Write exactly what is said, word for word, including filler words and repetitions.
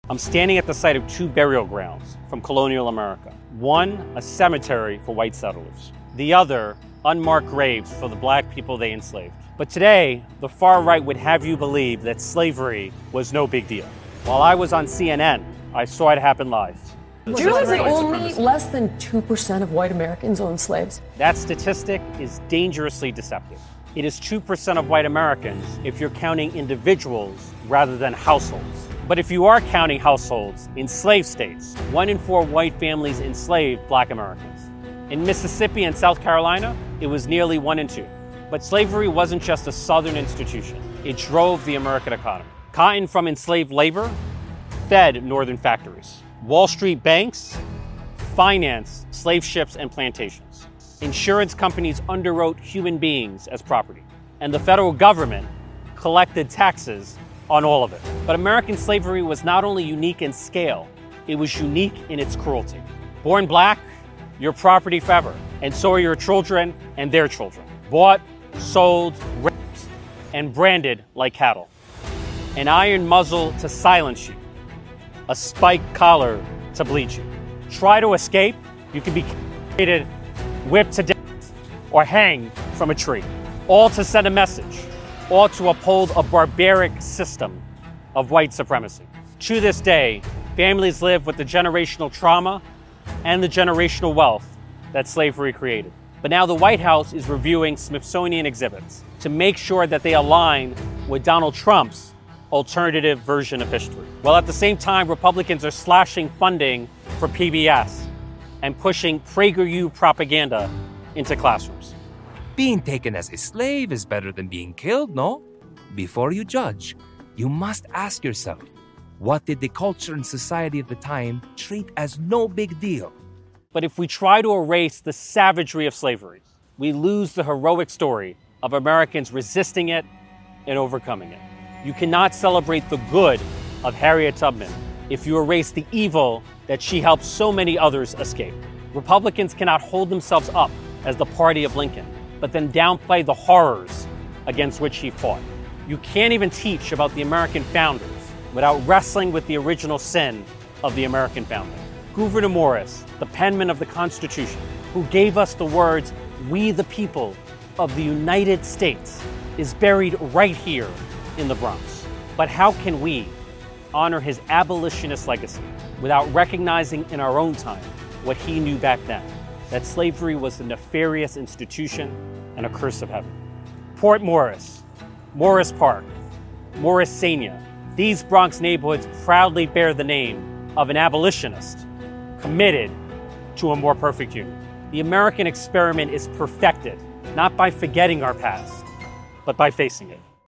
I'm standing at the site of two burial grounds from colonial America. One, a cemetery for white settlers. The other, unmarked graves for the black people they enslaved. But today, the far right would have you believe that slavery was no big deal. While I was on C N N, I saw it happen live. Do you realize that only less than two percent of white Americans own slaves? That statistic is dangerously deceptive. It is two percent of white Americans if you're counting individuals rather than households. But if you are counting households, in slave states, one in four white families enslaved black Americans. In Mississippi and South Carolina, it was nearly one in two. But slavery wasn't just a Southern institution. It drove the American economy. Cotton from enslaved labor fed northern factories. Wall Street banks financed slave ships and plantations. Insurance companies underwrote human beings as property. And the federal government collected taxes on all of it. But American slavery was not only unique in scale, it was unique in its cruelty. Born black, you're property forever, and so are your children and their children. Bought, sold, raped, and branded like cattle. An iron muzzle to silence you. A spiked collar to bleed you. Try to escape, you can be decapitated, whipped to death, or hanged from a tree. All to send a message. All to uphold a barbaric system of white supremacy. To this day, families live with the generational trauma and the generational wealth that slavery created. But now the White House is reviewing Smithsonian exhibits to make sure that they align with Donald Trump's alternative version of history. While at the same time, Republicans are slashing funding for P B S and pushing PragerU propaganda into classrooms. Being taken as a slave is better than being killed, no? Before you judge, you must ask yourself, what did the culture and society of the time treat as no big deal? But if we try to erase the savagery of slavery, we lose the heroic story of Americans resisting it and overcoming it. You cannot celebrate the good of Harriet Tubman if you erase the evil that she helped so many others escape. Republicans cannot hold themselves up as the party of Lincoln, but then downplay the horrors against which he fought. You can't even teach about the American founders without wrestling with the original sin of the American founding. Gouverneur Morris, the penman of the Constitution, who gave us the words, "We the people of the United States," is buried right here in the Bronx. But how can we honor his abolitionist legacy without recognizing in our own time what he knew back then, that slavery was a nefarious institution and a curse of heaven? Port Morris, Morris Park, Morrisania, these Bronx neighborhoods proudly bear the name of an abolitionist committed to a more perfect union. The American experiment is perfected not by forgetting our past, but by facing it.